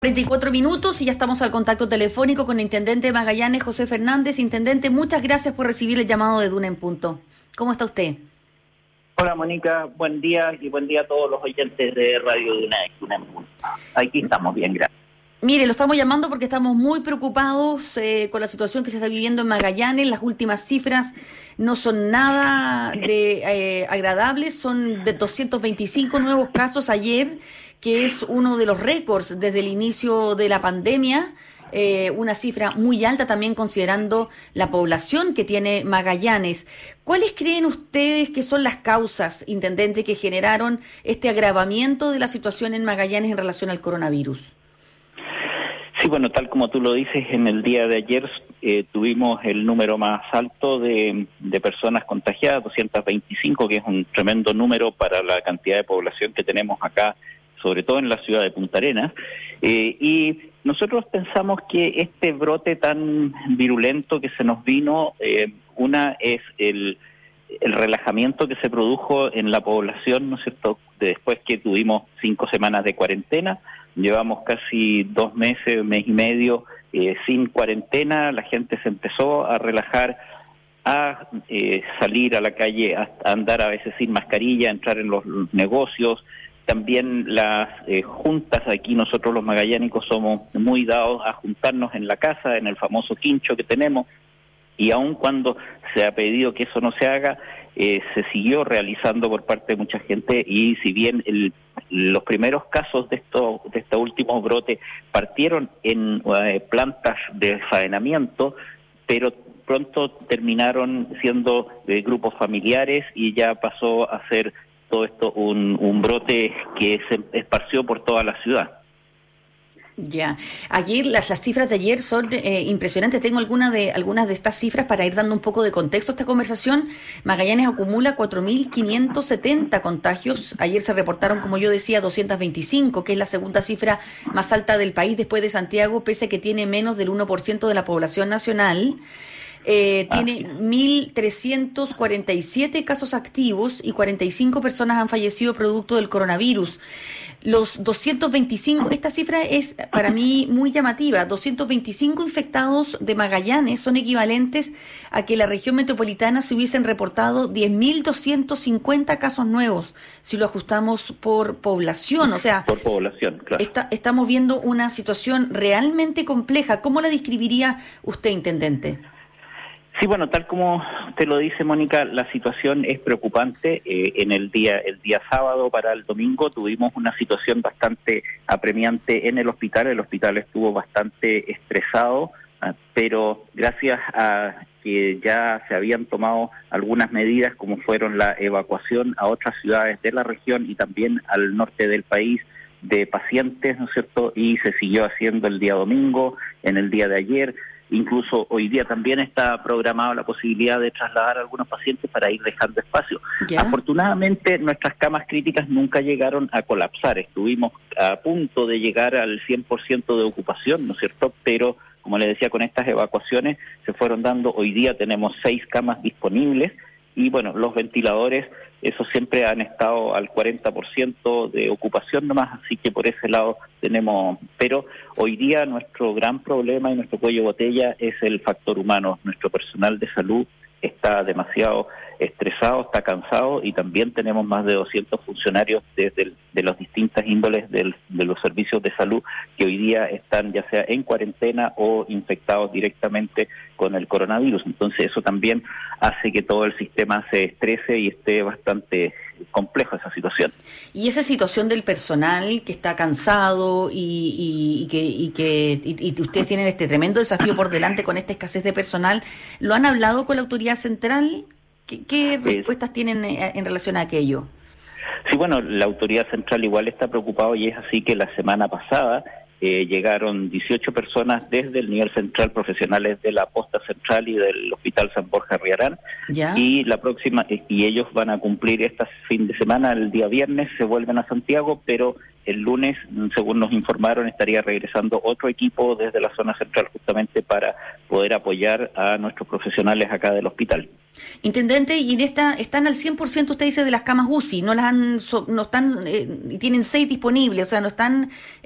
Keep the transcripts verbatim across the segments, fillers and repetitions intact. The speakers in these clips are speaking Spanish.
cuarenta y cuatro minutos y ya estamos al contacto telefónico con el intendente de Magallanes, José Fernández. Intendente, muchas gracias por recibir el llamado de Duna en Punto. ¿Cómo está usted? Hola, Mónica, buen día y buen día a todos los oyentes de Radio Duna, Duna en Punto. Aquí estamos bien, gracias. Mire, lo estamos llamando porque estamos muy preocupados eh, con la situación que se está viviendo en Magallanes. Las últimas cifras no son nada de eh, agradables, son de doscientos veinticinco nuevos casos ayer, que es uno de los récords desde el inicio de la pandemia, eh, una cifra muy alta también considerando la población que tiene Magallanes. ¿Cuáles creen ustedes que son las causas, intendente, que generaron este agravamiento de la situación en Magallanes en relación al coronavirus? Sí, bueno, tal como tú lo dices, en el día de ayer eh, tuvimos el número más alto de, de personas contagiadas, doscientos veinticinco, que es un tremendo número para la cantidad de población que tenemos acá, sobre todo en la ciudad de Punta Arenas, eh, y nosotros pensamos que este brote tan virulento que se nos vino, eh, una es el, el relajamiento que se produjo en la población, ¿no es cierto?, después que tuvimos cinco semanas de cuarentena. Llevamos casi dos meses, un mes y medio eh, sin cuarentena, la gente se empezó a relajar, a eh, salir a la calle, a, a andar a veces sin mascarilla, a entrar en los negocios. También las eh, juntas, aquí nosotros los magallánicos somos muy dados a juntarnos en la casa, en el famoso quincho que tenemos, y aun cuando se ha pedido que eso no se haga, eh, se siguió realizando por parte de mucha gente, y si bien el, los primeros casos de esto, de este último brote partieron en eh, plantas de faenamiento, pero pronto terminaron siendo eh, grupos familiares y ya pasó a ser todo esto un, un brote que se esparció por toda la ciudad. Ya, ayer las, las cifras de ayer son eh, impresionantes. Tengo algunas de algunas de estas cifras para ir dando un poco de contexto a esta conversación. Magallanes acumula cuatro mil quinientos setenta contagios. Ayer se reportaron, como yo decía, doscientos veinticinco, que es la segunda cifra más alta del país después de Santiago, pese a que tiene menos del uno por ciento de la población nacional. Eh, tiene mil trescientos cuarenta y siete casos activos y cuarenta y cinco personas han fallecido producto del coronavirus. Los doscientos veinticinco, esta cifra es para mí muy llamativa, doscientos veinticinco infectados de Magallanes son equivalentes a que la región metropolitana se hubiesen reportado diez mil doscientos cincuenta casos nuevos, si lo ajustamos por población. O sea, por población, claro. Está, estamos viendo una situación realmente compleja. ¿Cómo la describiría usted, intendente? Sí, bueno, tal como te lo dice Mónica, la situación es preocupante. Eh, en el día el día sábado para el domingo tuvimos una situación bastante apremiante en el hospital. El hospital estuvo bastante estresado, uh, pero gracias a que ya se habían tomado algunas medidas, como fueron la evacuación a otras ciudades de la región y también al norte del país de pacientes, ¿no es cierto? Y se siguió haciendo el día domingo, en el día de ayer. Incluso hoy día también está programada la posibilidad de trasladar a algunos pacientes para ir dejando espacio. ¿Ya? Afortunadamente, nuestras camas críticas nunca llegaron a colapsar. Estuvimos a punto de llegar al cien por ciento de ocupación, ¿no es cierto? Pero, como les decía, con estas evacuaciones se fueron dando. Hoy día tenemos seis camas disponibles y, bueno, los ventiladores, esos siempre han estado al cuarenta por ciento de ocupación nomás, así que por ese lado tenemos. Pero hoy día nuestro gran problema y nuestro cuello de botella es el factor humano. Nuestro personal de salud está demasiado estresado, está cansado, y también tenemos más de doscientos funcionarios desde el, de las distintas índoles del, de los servicios de salud que hoy día están ya sea en cuarentena o infectados directamente con el coronavirus. Entonces eso también hace que todo el sistema se estrese y esté bastante complejo esa situación. Y esa situación del personal que está cansado y, y, y que, y que y, y ustedes tienen este tremendo desafío por delante con esta escasez de personal, ¿lo han hablado con la autoridad central? ¿Qué, qué respuestas tienen en relación a aquello? Sí, bueno, la autoridad central igual está preocupada, y es así que la semana pasada eh, llegaron dieciocho personas desde el nivel central, profesionales de la posta central y del Hospital San Borja Riarán, ¿ya? Y la próxima, y ellos van a cumplir este fin de semana, el día viernes se vuelven a Santiago, pero el lunes, según nos informaron, estaría regresando otro equipo desde la zona central justamente para poder apoyar a nuestros profesionales acá del hospital. Intendente, y en esta están al cien por ciento, usted dice, de las camas U C I, no las han, so, no están, eh, tienen seis disponibles, o sea, no están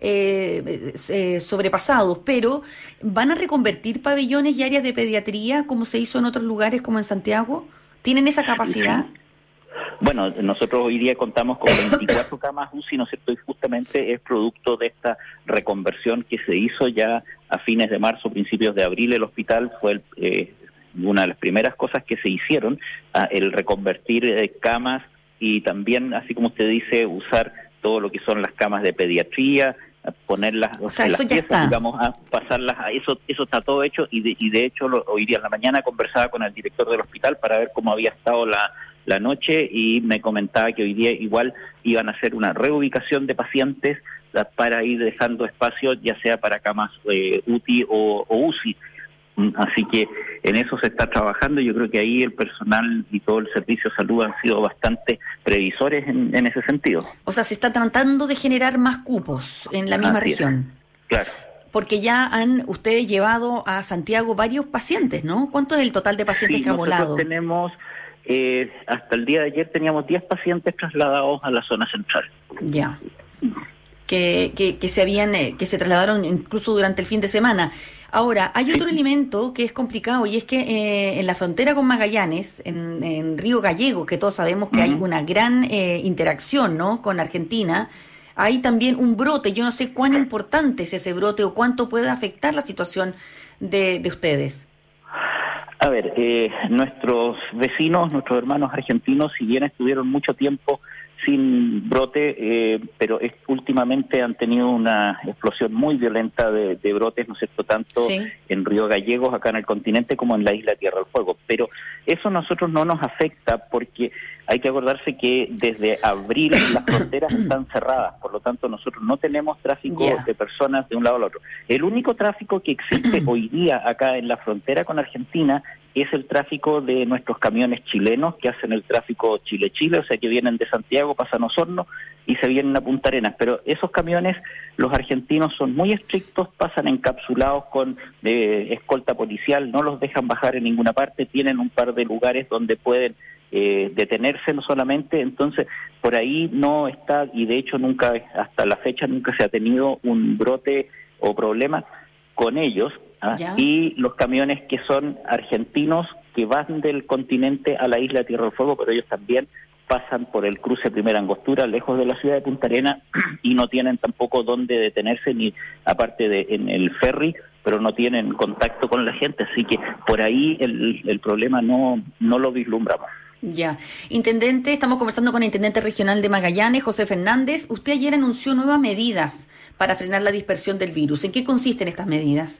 eh, eh, sobrepasados, pero ¿van a reconvertir pabellones y áreas de pediatría como se hizo en otros lugares como en Santiago? ¿Tienen esa capacidad? Sí. Bueno, nosotros hoy día contamos con veinticuatro camas U C I, ¿no es cierto? Y justamente es producto de esta reconversión que se hizo ya a fines de marzo, principios de abril. El hospital fue el, eh, una de las primeras cosas que se hicieron, ah, el reconvertir eh, camas y también, así como usted dice, usar todo lo que son las camas de pediatría, ponerlas, o sea, las eso ya piezas, está. digamos, a pasarlas a eso, eso está todo hecho y de, y de hecho lo, hoy día en la mañana conversaba con el director del hospital para ver cómo había estado la, la noche y me comentaba que hoy día igual iban a hacer una reubicación de pacientes para ir dejando espacio ya sea para camas eh, U T I o, o U C I. Así que en eso se está trabajando. Yo creo que ahí el personal y todo el servicio de salud han sido bastante previsores en, en ese sentido. O sea, se está tratando de generar más cupos en la misma Así región. Es. Claro. Porque ya han ustedes llevado a Santiago varios pacientes, ¿no? ¿Cuánto es el total de pacientes Sí, que ha volado? Nosotros tenemos, eh, hasta el día de ayer teníamos diez pacientes trasladados a la zona central. Ya. Que, que, que se habían, eh, que se trasladaron incluso durante el fin de semana. Ahora, hay otro sí. elemento que es complicado y es que eh, en la frontera con Magallanes, en, en Río Gallegos, que todos sabemos que uh-huh. hay una gran eh, interacción, ¿no?, con Argentina, hay también un brote. Yo no sé cuán importante es ese brote o cuánto puede afectar la situación de, de ustedes. A ver, eh, nuestros vecinos, nuestros hermanos argentinos, si bien estuvieron mucho tiempo sin brote, eh, pero es, últimamente han tenido una explosión muy violenta de, de brotes, ¿no es cierto?, tanto sí. en Río Gallegos, acá en el continente, como en la isla Tierra del Fuego. Pero eso a nosotros no nos afecta porque hay que acordarse que desde abril las fronteras están cerradas, por lo tanto nosotros no tenemos tráfico yeah. de personas de un lado al otro. El único tráfico que existe hoy día acá en la frontera con Argentina es el tráfico de nuestros camiones chilenos que hacen el tráfico Chile-Chile, o sea que vienen de Santiago, pasan a Osorno y se vienen a Punta Arenas. Pero esos camiones, los argentinos son muy estrictos, pasan encapsulados con eh, escolta policial, no los dejan bajar en ninguna parte, tienen un par de lugares donde pueden eh, detenerse no solamente, entonces por ahí no está, y de hecho nunca, hasta la fecha nunca se ha tenido un brote o problema con ellos. ¿Ah? Y los camiones que son argentinos que van del continente a la isla de Tierra del Fuego, pero ellos también pasan por el cruce Primera Angostura, lejos de la ciudad de Punta Arenas, y no tienen tampoco dónde detenerse, ni aparte de en el ferry, pero no tienen contacto con la gente, así que por ahí el, el problema no, no lo vislumbramos. Ya. Intendente, estamos conversando con el Intendente Regional de Magallanes, José Fernández. Usted ayer anunció nuevas medidas para frenar la dispersión del virus. ¿En qué consisten estas medidas?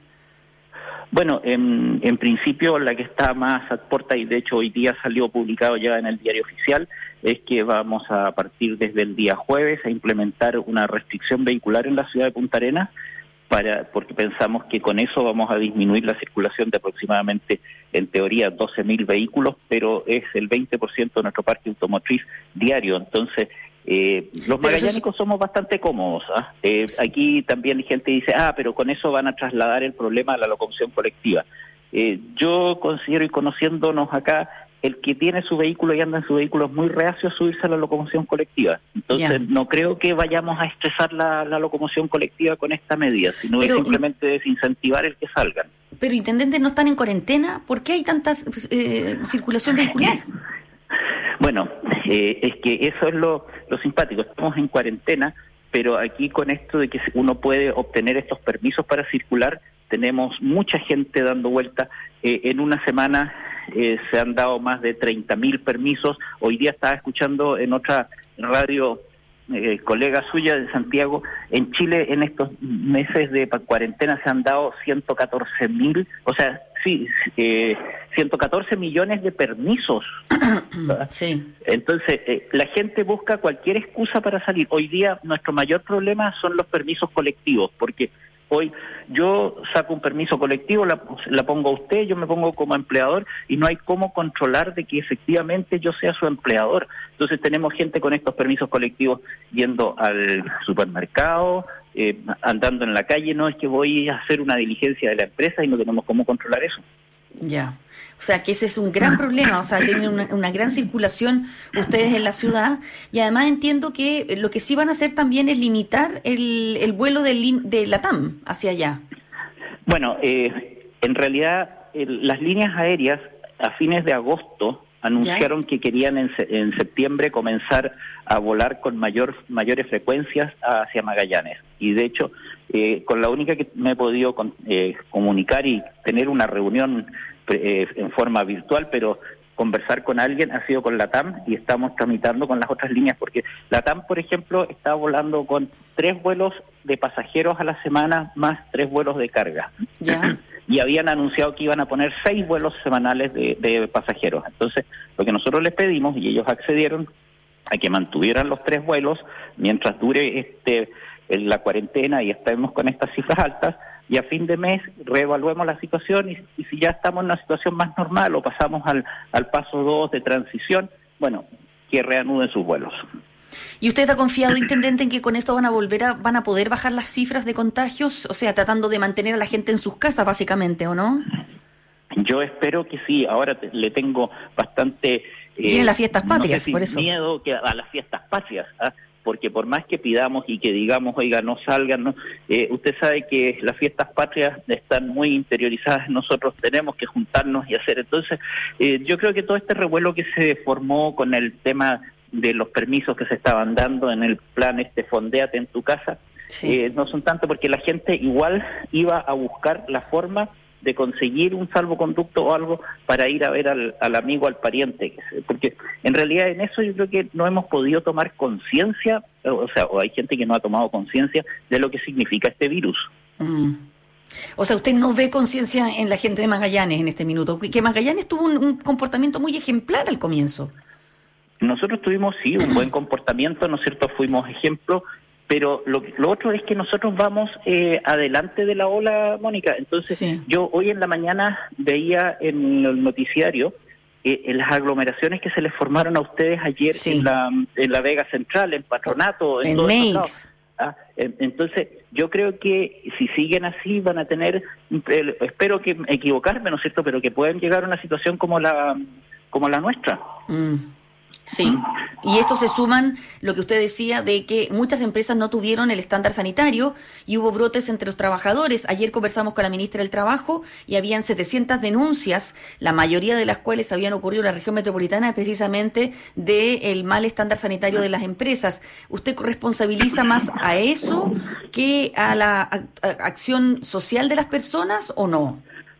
Bueno, en, en principio la que está más a puerta, y de hecho hoy día salió publicado ya en el diario oficial, es que vamos a partir desde el día jueves a implementar una restricción vehicular en la ciudad de Punta Arenas, para porque pensamos que con eso vamos a disminuir la circulación de aproximadamente, en teoría, doce mil vehículos, pero es el veinte por ciento de nuestro parque automotriz diario. Entonces, eh, los magallánicos es... somos bastante cómodos. ¿ah? Eh, aquí también gente dice, ah, pero con eso van a trasladar el problema a la locomoción colectiva. Eh, yo considero, y conociéndonos acá, el que tiene su vehículo y anda en su vehículo es muy reacio a subirse a la locomoción colectiva. Entonces, ya. no creo que vayamos a estresar la, la locomoción colectiva con esta medida, sino pero, simplemente desincentivar el que salgan. Pero, intendentes, ¿no están en cuarentena? ¿Por qué hay tanta eh, circulación vehicular? Bueno, eh, es que eso es lo, lo simpático. Estamos en cuarentena, pero aquí con esto de que uno puede obtener estos permisos para circular, tenemos mucha gente dando vuelta. Eh, en una semana eh, se han dado más de treinta mil permisos. Hoy día estaba escuchando en otra radio, eh, colega suya de Santiago, en Chile en estos meses de cuarentena se han dado ciento catorce mil, o sea, sí, eh, ciento catorce millones de permisos. Sí. Entonces, eh, la gente busca cualquier excusa para salir. Hoy día nuestro mayor problema son los permisos colectivos, porque hoy yo saco un permiso colectivo, la, la pongo a usted, yo me pongo como empleador y no hay cómo controlar de que efectivamente yo sea su empleador. Entonces tenemos gente con estos permisos colectivos yendo al supermercado, eh, andando en la calle. No es que voy a hacer una diligencia de la empresa y no tenemos cómo controlar eso. Ya. O sea, que ese es un gran problema, o sea, tienen una, una gran circulación ustedes en la ciudad, y además entiendo que lo que sí van a hacer también es limitar el, el vuelo de, de LATAM hacia allá. Bueno, eh, en realidad el, las líneas aéreas a fines de agosto anunciaron ¿Ya? que querían en, en septiembre comenzar a volar con mayor mayores frecuencias hacia Magallanes, y de hecho eh, con la única que me he podido con, eh, comunicar y tener una reunión Eh, en forma virtual, pero conversar con alguien ha sido con LATAM, y estamos tramitando con las otras líneas, porque LATAM, por ejemplo, está volando con tres vuelos de pasajeros a la semana más tres vuelos de carga. ¿Ya? Y habían anunciado que iban a poner seis vuelos semanales de, de pasajeros. Entonces, lo que nosotros les pedimos, y ellos accedieron a que mantuvieran los tres vuelos mientras dure este la cuarentena y estemos con estas cifras altas, y a fin de mes reevaluemos la situación, y, y si ya estamos en una situación más normal o pasamos al, al paso dos de transición, bueno, que reanuden sus vuelos. ¿Y usted está confiado, intendente, en que con esto van a volver a, van a poder bajar las cifras de contagios? O sea, tratando de mantener a la gente en sus casas, básicamente, ¿o no? Yo espero que sí. Ahora te, le tengo bastante... Eh, Vienen las fiestas patrias, no sé si por eso. miedo que a las fiestas patrias, ¿ah? Porque por más que pidamos y que digamos, oiga, no salgan, no, eh, usted sabe que las fiestas patrias están muy interiorizadas, nosotros tenemos que juntarnos y hacer. Entonces, eh, yo creo que todo este revuelo que se formó con el tema de los permisos que se estaban dando en el plan este Fondéate en tu casa, sí. eh, no son tanto, porque la gente igual iba a buscar la forma de conseguir un salvoconducto o algo para ir a ver al, al amigo, al pariente, porque en realidad en eso yo creo que no hemos podido tomar conciencia, o sea, o hay gente que no ha tomado conciencia de lo que significa este virus. Mm. O sea, usted no ve conciencia en la gente de Magallanes en este minuto, que Magallanes tuvo un, un comportamiento muy ejemplar al comienzo. Nosotros tuvimos, sí, un buen comportamiento, ¿no es cierto?, fuimos ejemplo. Pero lo, lo otro es que nosotros vamos eh, adelante de la ola, Mónica. Entonces, sí. Yo hoy en la mañana veía en el noticiario eh, en las aglomeraciones que se les formaron a ustedes ayer sí. en, la, en la Vega Central, en Patronato, en, en todo eso. Ah, entonces, yo creo que si siguen así van a tener, eh, espero que equivocarme, ¿no es cierto?, pero que pueden llegar a una situación como la, como la nuestra. Mm. Sí, y esto se suman lo que usted decía de que muchas empresas no tuvieron el estándar sanitario y hubo brotes entre los trabajadores. Ayer conversamos con la ministra del Trabajo y habían setecientas denuncias, la mayoría de las cuales habían ocurrido en la región metropolitana precisamente del mal estándar sanitario de las empresas. ¿Usted corresponsabiliza más a eso que a la a, a acción social de las personas o no?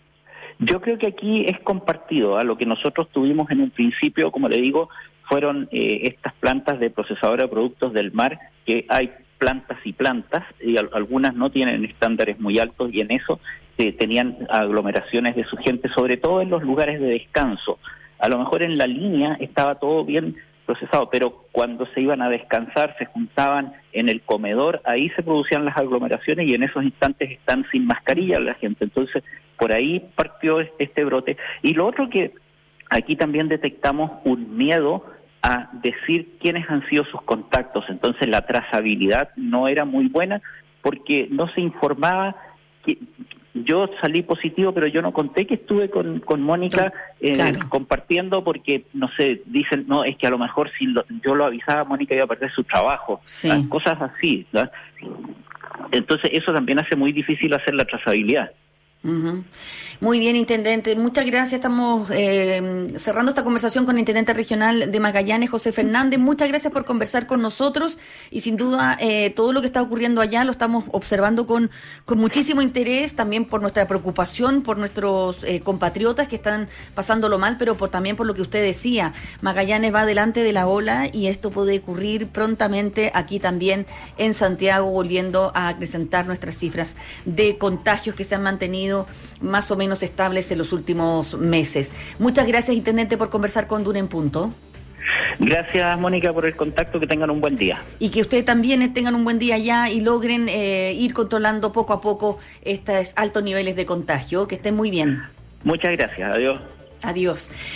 Yo creo que aquí es compartido. A lo que nosotros tuvimos en un principio, como le digo, fueron eh, estas plantas de procesadora de productos del mar, que hay plantas y plantas, y al, algunas no tienen estándares muy altos, y en eso eh, tenían aglomeraciones de su gente, sobre todo en los lugares de descanso. A lo mejor en la línea estaba todo bien procesado, pero cuando se iban a descansar, se juntaban en el comedor, ahí se producían las aglomeraciones, y en esos instantes están sin mascarilla la gente. Entonces, por ahí partió este brote. Y lo otro que aquí también detectamos un miedo a decir quiénes han sido sus contactos. Entonces la trazabilidad no era muy buena porque no se informaba. Que yo salí positivo, pero yo no conté que estuve con, con Mónica eh, claro. compartiendo, porque, no sé, dicen, no, es que a lo mejor si lo, yo lo avisaba, Mónica iba a perder su trabajo. Sí. Cosas así, ¿no? Entonces eso también hace muy difícil hacer la trazabilidad. Uh-huh. Muy bien, intendente, muchas gracias. Estamos eh, cerrando esta conversación con el intendente regional de Magallanes, José Fernández. Muchas gracias por conversar con nosotros, y sin duda eh, todo lo que está ocurriendo allá lo estamos observando con, con muchísimo interés, también por nuestra preocupación por nuestros eh, compatriotas que están pasándolo mal, pero por también por lo que usted decía. Magallanes va delante de la ola y esto puede ocurrir prontamente aquí también en Santiago, volviendo a acrecentar nuestras cifras de contagios que se han mantenido más o menos estables en los últimos meses. Muchas gracias, intendente, por conversar con Duna en Punto. Gracias, Mónica, por el contacto. Que tengan un buen día. Y que ustedes también tengan un buen día ya y logren eh, ir controlando poco a poco estos altos niveles de contagio. Que estén muy bien. Muchas gracias. Adiós. Adiós.